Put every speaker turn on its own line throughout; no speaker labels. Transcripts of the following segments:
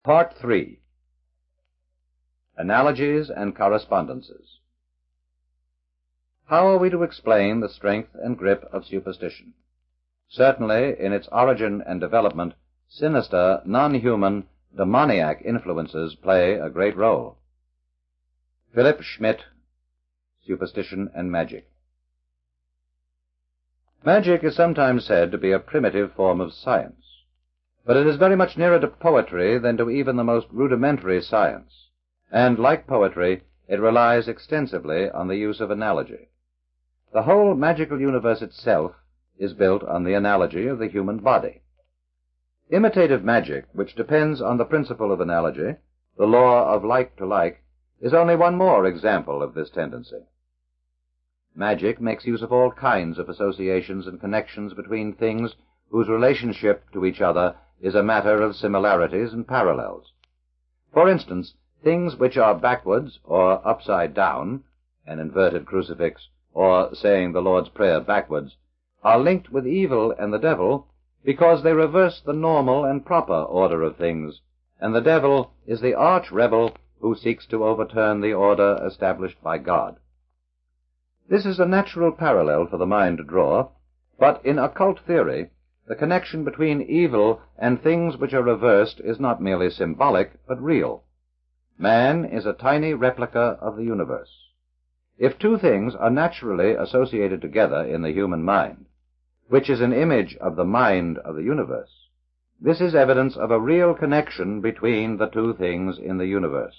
Part 3. Analogies and Correspondences. How are we to explain the strength and grip of superstition? Certainly, in its origin and development, sinister, non-human, demoniac influences play a great role. Philip Schmidt, Superstition and Magic. Magic is sometimes said to be a primitive form of science, but it is very much nearer to poetry than to even the most rudimentary science, and, like poetry, it relies extensively on the use of analogy. The whole magical universe itself is built on the analogy of the human body. Imitative magic, which depends on the principle of analogy, the law of like to like, is only one more example of this tendency. Magic makes use of all kinds of associations and connections between things whose relationship to each other is a matter of similarities and parallels. For instance, things which are backwards or upside down, an inverted crucifix, or saying the Lord's Prayer backwards, are linked with evil and the devil because they reverse the normal and proper order of things, and the devil is the arch-rebel who seeks to overturn the order established by God. This is a natural parallel for the mind to draw, but in occult theory, the connection between evil and things which are reversed is not merely symbolic, but real. Man is a tiny replica of the universe. If two things are naturally associated together in the human mind, which is an image of the mind of the universe, this is evidence of a real connection between the two things in the universe.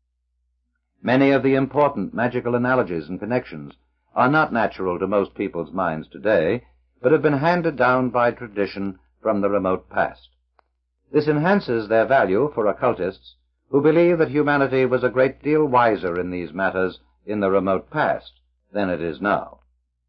Many of the important magical analogies and connections are not natural to most people's minds today, but have been handed down by tradition from the remote past. This enhances their value for occultists who believe that humanity was a great deal wiser in these matters in the remote past than it is now.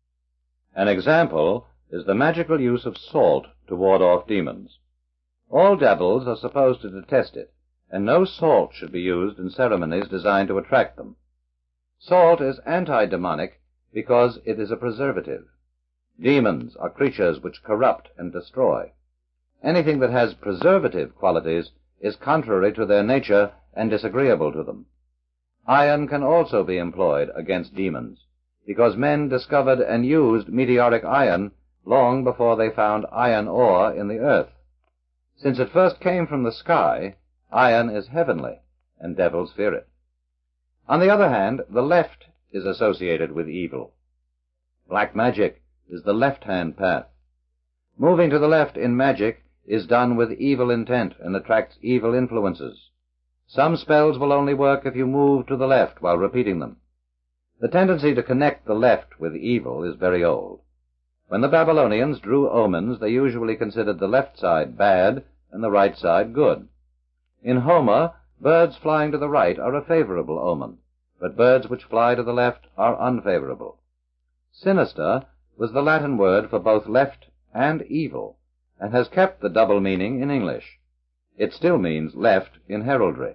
An example is the magical use of salt to ward off demons. All devils are supposed to detest it, and no salt should be used in ceremonies designed to attract them. Salt is anti-demonic because it is a preservative. Demons are creatures which corrupt and destroy. Anything that has preservative qualities is contrary to their nature and disagreeable to them. Iron can also be employed against demons, because men discovered and used meteoric iron long before they found iron ore in the earth. Since it first came from the sky, iron is heavenly, and devils fear it. On the other hand, the left is associated with evil. Black magic is the left-hand path. Moving to the left in magic is done with evil intent and attracts evil influences. Some spells will only work if you move to the left while repeating them. The tendency to connect the left with evil is very old. When the Babylonians drew omens, they usually considered the left side bad and the right side good. In Homer, birds flying to the right are a favorable omen, but birds which fly to the left are unfavorable. Sinister was the Latin word for both left and evil, and has kept the double meaning in English. It still means left in heraldry.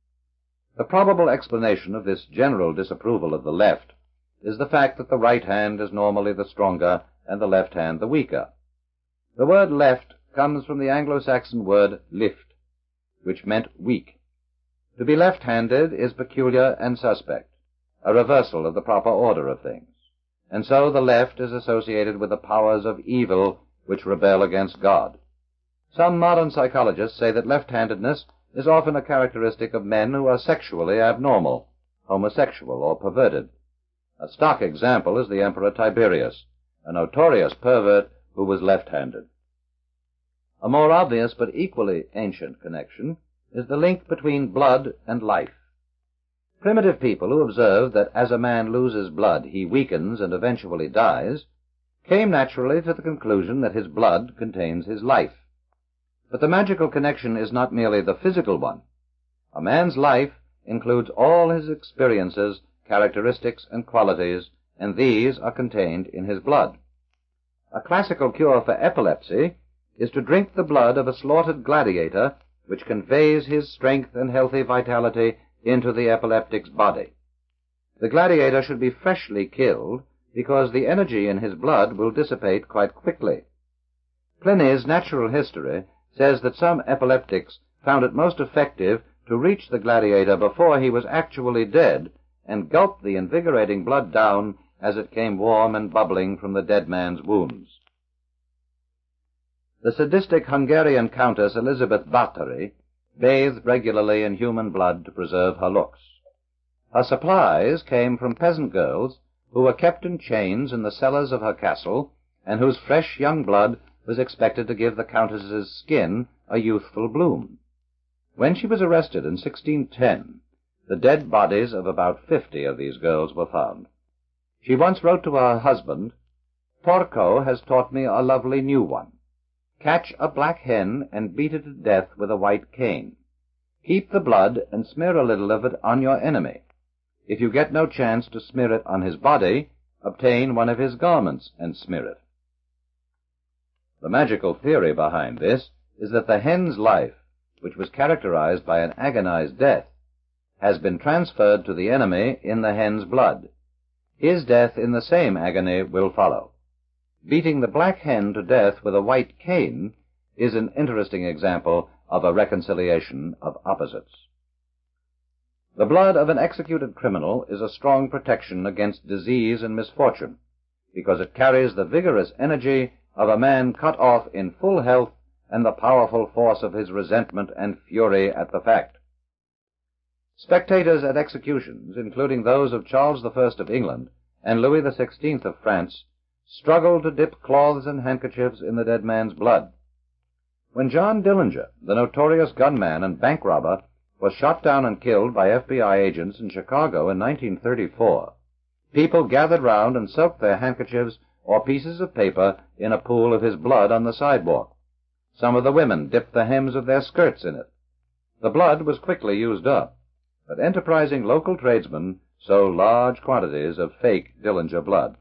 The probable explanation of this general disapproval of the left is the fact that the right hand is normally the stronger and the left hand the weaker. The word left comes from the Anglo-Saxon word lift, which meant weak. To be left-handed is peculiar and suspect, a reversal of the proper order of things, and so the left is associated with the powers of evil which rebel against God. Some modern psychologists say that left-handedness is often a characteristic of men who are sexually abnormal, homosexual, or perverted. A stock example is the Emperor Tiberius, a notorious pervert who was left-handed. A more obvious but equally ancient connection is the link between blood and life. Primitive people who observed that as a man loses blood he weakens and eventually dies came naturally to the conclusion that his blood contains his life. But the magical connection is not merely the physical one. A man's life includes all his experiences, characteristics, and qualities, and these are contained in his blood. A classical cure for epilepsy is to drink the blood of a slaughtered gladiator, which conveys his strength and healthy vitality into the epileptic's body. The gladiator should be freshly killed, because the energy in his blood will dissipate quite quickly. Pliny's Natural History says that some epileptics found it most effective to reach the gladiator before he was actually dead and gulp the invigorating blood down as it came warm and bubbling from the dead man's wounds. The sadistic Hungarian Countess Elizabeth Báthory bathed regularly in human blood to preserve her looks. Her supplies came from peasant girls who were kept in chains in the cellars of her castle, and whose fresh young blood was expected to give the Countess's skin a youthful bloom. When she was arrested in 1610, the dead bodies of about 50 of these girls were found. She once wrote to her husband, "Porco has taught me a lovely new one. Catch a black hen and beat it to death with a white cane. Keep the blood and smear a little of it on your enemy. If you get no chance to smear it on his body, obtain one of his garments and smear it." The magical theory behind this is that the hen's life, which was characterized by an agonized death, has been transferred to the enemy in the hen's blood. His death in the same agony will follow. Beating the black hen to death with a white cane is an interesting example of a reconciliation of opposites. The blood of an executed criminal is a strong protection against disease and misfortune, because it carries the vigorous energy of a man cut off in full health and the powerful force of his resentment and fury at the fact. Spectators at executions, including those of Charles I of England and Louis XVI of France, struggled to dip cloths and handkerchiefs in the dead man's blood. When John Dillinger, the notorious gunman and bank robber, was shot down and killed by FBI agents in Chicago in 1934, people gathered round and soaked their handkerchiefs or pieces of paper in a pool of his blood on the sidewalk. Some of the women dipped the hems of their skirts in it. The blood was quickly used up, but enterprising local tradesmen sold large quantities of fake Dillinger blood.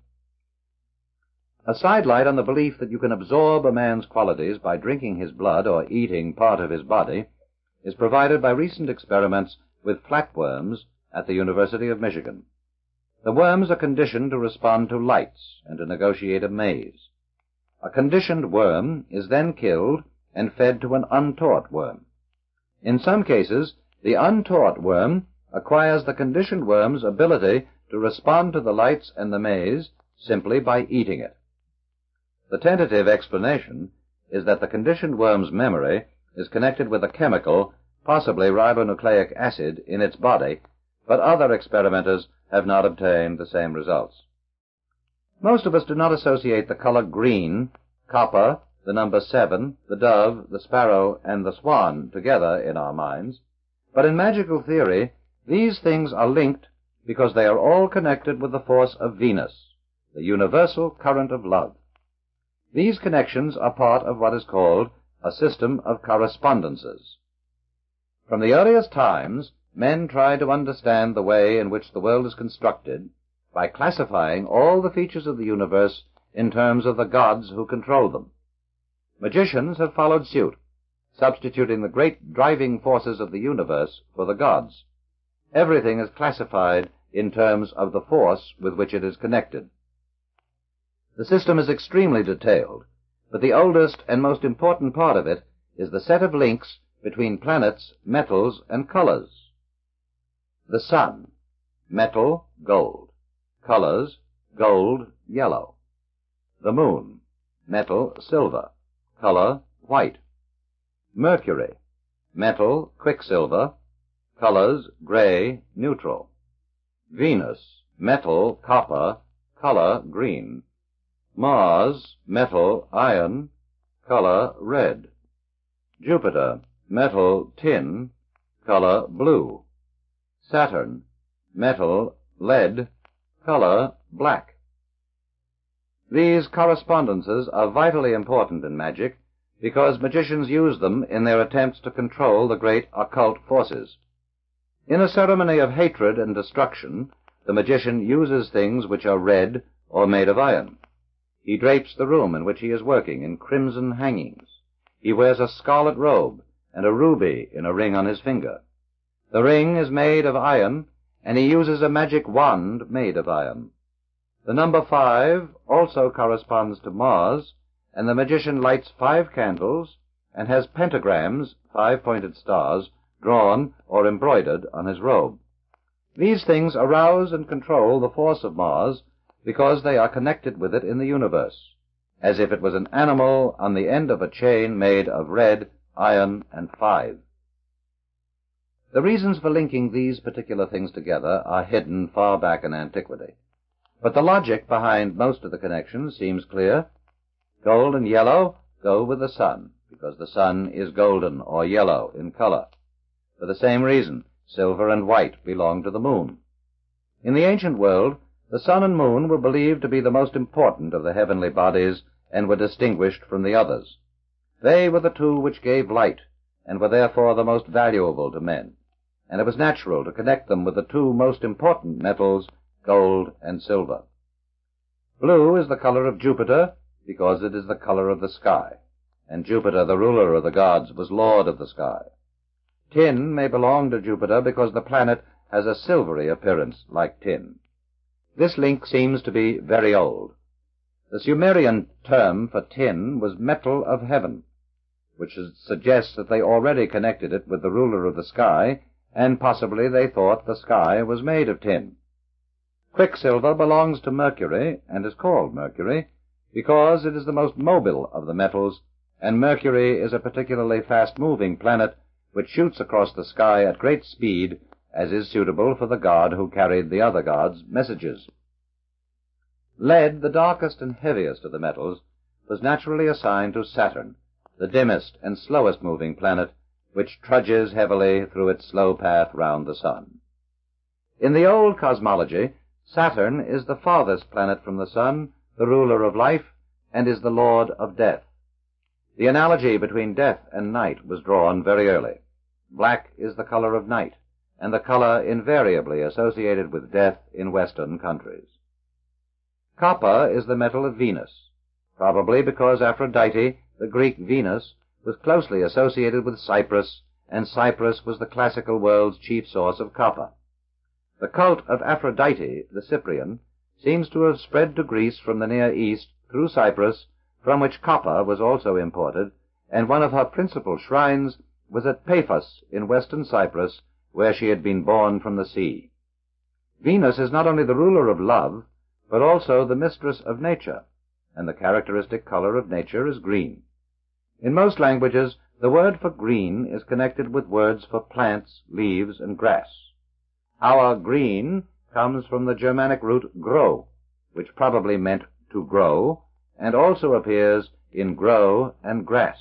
A sidelight on the belief that you can absorb a man's qualities by drinking his blood or eating part of his body is provided by recent experiments with flatworms at the University of Michigan. The worms are conditioned to respond to lights and to negotiate a maze. A conditioned worm is then killed and fed to an untaught worm. In some cases, the untaught worm acquires the conditioned worm's ability to respond to the lights and the maze simply by eating it. The tentative explanation is that the conditioned worm's memory is connected with a chemical, possibly ribonucleic acid, in its body, but other experimenters have not obtained the same results. Most of us do not associate the color green, copper, the number 7, the dove, the sparrow, and the swan together in our minds, but in magical theory, these things are linked because they are all connected with the force of Venus, the universal current of love. These connections are part of what is called a system of correspondences. From the earliest times, men tried to understand the way in which the world is constructed by classifying all the features of the universe in terms of the gods who control them. Magicians have followed suit, substituting the great driving forces of the universe for the gods. Everything is classified in terms of the force with which it is connected. The system is extremely detailed, but the oldest and most important part of it is the set of links between planets, metals, and colors. The sun, metal, gold. Colors, gold, yellow. The moon, metal, silver. Color, white. Mercury, metal, quicksilver. Colors, gray, neutral. Venus, metal, copper. Color, green. Mars, metal, iron. Color, red. Jupiter, metal, tin. Color, blue. Saturn, metal, lead. Color, black. These correspondences are vitally important in magic because magicians use them in their attempts to control the great occult forces. In a ceremony of hatred and destruction, the magician uses things which are red or made of iron. He drapes the room in which he is working in crimson hangings. He wears a scarlet robe and a ruby in a ring on his finger. The ring is made of iron, and he uses a magic wand made of iron. The number 5 also corresponds to Mars, and the magician lights 5 candles and has pentagrams, 5-pointed stars, drawn or embroidered on his robe. These things arouse and control the force of Mars because they are connected with it in the universe, as if it was an animal on the end of a chain made of red, iron, and 5. The reasons for linking these particular things together are hidden far back in antiquity, but the logic behind most of the connections seems clear. Gold and yellow go with the sun, because the sun is golden or yellow in color. For the same reason, silver and white belong to the moon. In the ancient world, the sun and moon were believed to be the most important of the heavenly bodies and were distinguished from the others. They were the two which gave light, and were therefore the most valuable to men, and it was natural to connect them with the two most important metals, gold and silver. Blue is the color of Jupiter, because it is the color of the sky, and Jupiter, the ruler of the gods, was lord of the sky. Tin may belong to Jupiter because the planet has a silvery appearance like tin. This link seems to be very old. The Sumerian term for tin was metal of heaven, which suggests that they already connected it with the ruler of the sky, and possibly they thought the sky was made of tin. Quicksilver belongs to Mercury, and is called Mercury, because it is the most mobile of the metals, and Mercury is a particularly fast-moving planet which shoots across the sky at great speed, as is suitable for the god who carried the other gods' messages. Lead, the darkest and heaviest of the metals, was naturally assigned to Saturn, the dimmest and slowest-moving planet, which trudges heavily through its slow path round the sun. In the old cosmology, Saturn is the farthest planet from the sun, the ruler of life, and is the lord of death. The analogy between death and night was drawn very early. Black is the color of night, and the color invariably associated with death in Western countries. Copper is the metal of Venus, probably because Aphrodite, the Greek Venus, was closely associated with Cyprus, and Cyprus was the classical world's chief source of copper. The cult of Aphrodite, the Cyprian, seems to have spread to Greece from the Near East through Cyprus, from which copper was also imported, and one of her principal shrines was at Paphos in western Cyprus, where she had been born from the sea. Venus is not only the ruler of love, but also the mistress of nature, and the characteristic color of nature is green. In most languages, the word for green is connected with words for plants, leaves, and grass. Our green comes from the Germanic root grow, which probably meant to grow, and also appears in grow and grass.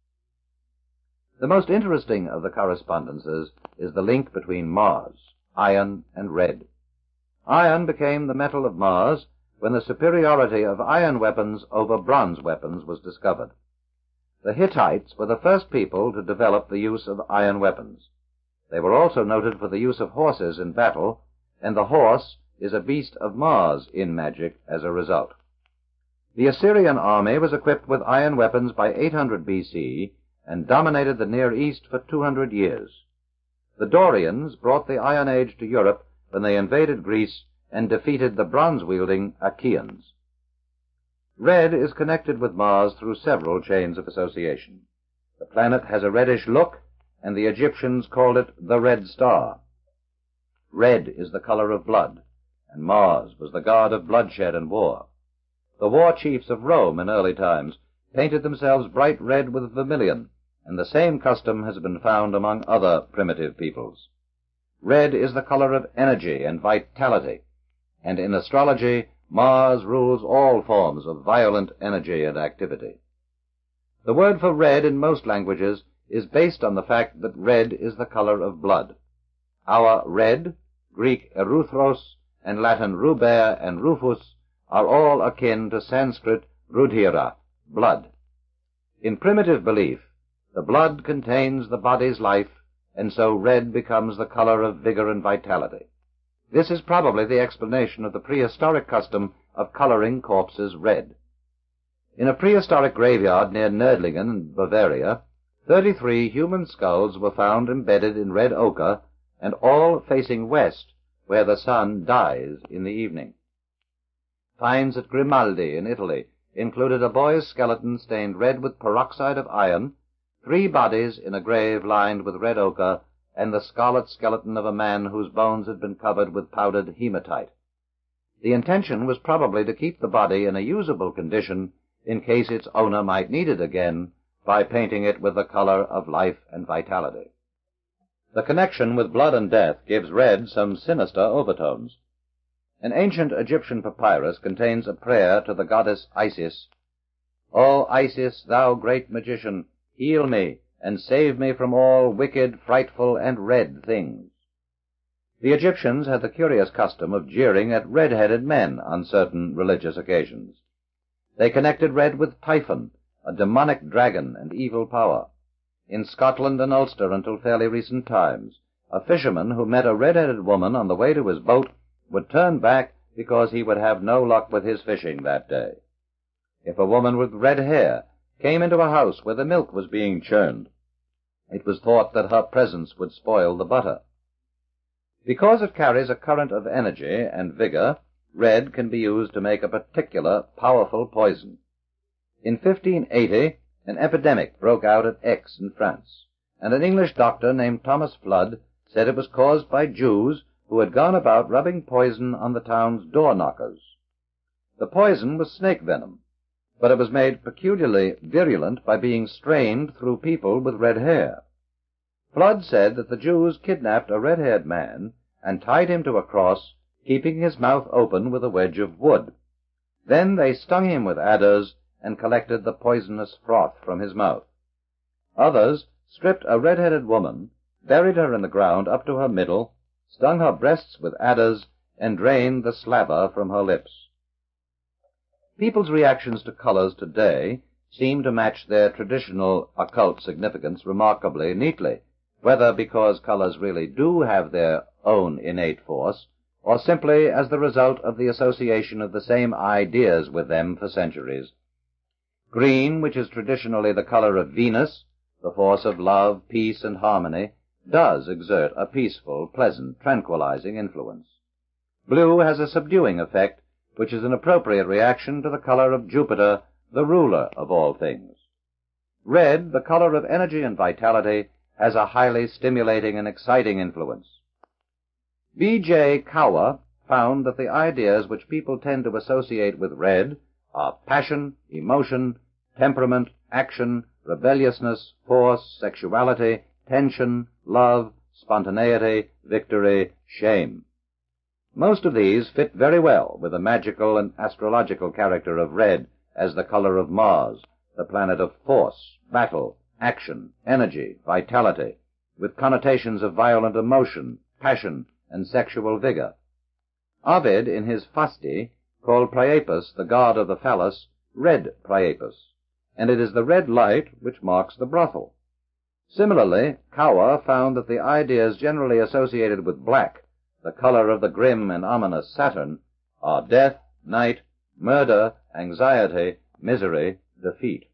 The most interesting of the correspondences is the link between Mars, iron, and red. Iron became the metal of Mars when the superiority of iron weapons over bronze weapons was discovered. The Hittites were the first people to develop the use of iron weapons. They were also noted for the use of horses in battle, and the horse is a beast of Mars in magic as a result. The Assyrian army was equipped with iron weapons by 800 B.C. and dominated the Near East for 200 years. The Dorians brought the Iron Age to Europe when they invaded Greece and defeated the bronze-wielding Achaeans. Red is connected with Mars through several chains of association. The planet has a reddish look, and the Egyptians called it the Red Star. Red is the color of blood, and Mars was the god of bloodshed and war. The war chiefs of Rome in early times painted themselves bright red with vermilion, and the same custom has been found among other primitive peoples. Red is the color of energy and vitality, and in astrology, Mars rules all forms of violent energy and activity. The word for red in most languages is based on the fact that red is the color of blood. Our red, Greek eruthros, and Latin ruber and rufus, are all akin to Sanskrit rudhira, blood. In primitive belief, the blood contains the body's life, and so red becomes the color of vigor and vitality. This is probably the explanation of the prehistoric custom of coloring corpses red. In a prehistoric graveyard near Nördlingen in Bavaria, 33 human skulls were found embedded in red ochre, and all facing west, where the sun dies in the evening. Finds at Grimaldi in Italy included a boy's skeleton stained red with peroxide of iron, 3 bodies in a grave lined with red ochre, and the scarlet skeleton of a man whose bones had been covered with powdered hematite. The intention was probably to keep the body in a usable condition in case its owner might need it again by painting it with the color of life and vitality. The connection with blood and death gives red some sinister overtones. An ancient Egyptian papyrus contains a prayer to the goddess Isis. "O Isis, thou great magician, heal me and save me from all wicked, frightful, and red things." The Egyptians had the curious custom of jeering at red-headed men on certain religious occasions. They connected red with Typhon, a demonic dragon and evil power. In Scotland and Ulster until fairly recent times, a fisherman who met a red-headed woman on the way to his boat would turn back because he would have no luck with his fishing that day. If a woman with red hair came into a house where the milk was being churned, it was thought that her presence would spoil the butter. Because it carries a current of energy and vigor, red can be used to make a particular powerful poison. In 1580, an epidemic broke out at Aix in France, and an English doctor named Thomas Flood said it was caused by Jews who had gone about rubbing poison on the town's door-knockers. The poison was snake venom, but it was made peculiarly virulent by being strained through people with red hair. Flood said that the Jews kidnapped a red-haired man and tied him to a cross, keeping his mouth open with a wedge of wood. Then they stung him with adders and collected the poisonous froth from his mouth. Others stripped a red-headed woman, buried her in the ground up to her middle, stung her breasts with adders, and drained the slaver from her lips. People's reactions to colors today seem to match their traditional occult significance remarkably neatly, whether because colors really do have their own innate force, or simply as the result of the association of the same ideas with them for centuries. Green, which is traditionally the color of Venus, the force of love, peace, and harmony, does exert a peaceful, pleasant, tranquilizing influence. Blue has a subduing effect, which is an appropriate reaction to the color of Jupiter, the ruler of all things. Red, the color of energy and vitality, has a highly stimulating and exciting influence. B.J. Cower found that the ideas which people tend to associate with red are passion, emotion, temperament, action, rebelliousness, force, sexuality, tension, love, spontaneity, victory, shame. Most of these fit very well with the magical and astrological character of red as the color of Mars, the planet of force, battle, action, energy, vitality, with connotations of violent emotion, passion, and sexual vigor. Ovid, in his Fasti, called Priapus, the god of the phallus, red Priapus, and it is the red light which marks the brothel. Similarly, Cower found that the ideas generally associated with black, the color of the grim and ominous Saturn, are death, night, murder, anxiety, misery, defeat.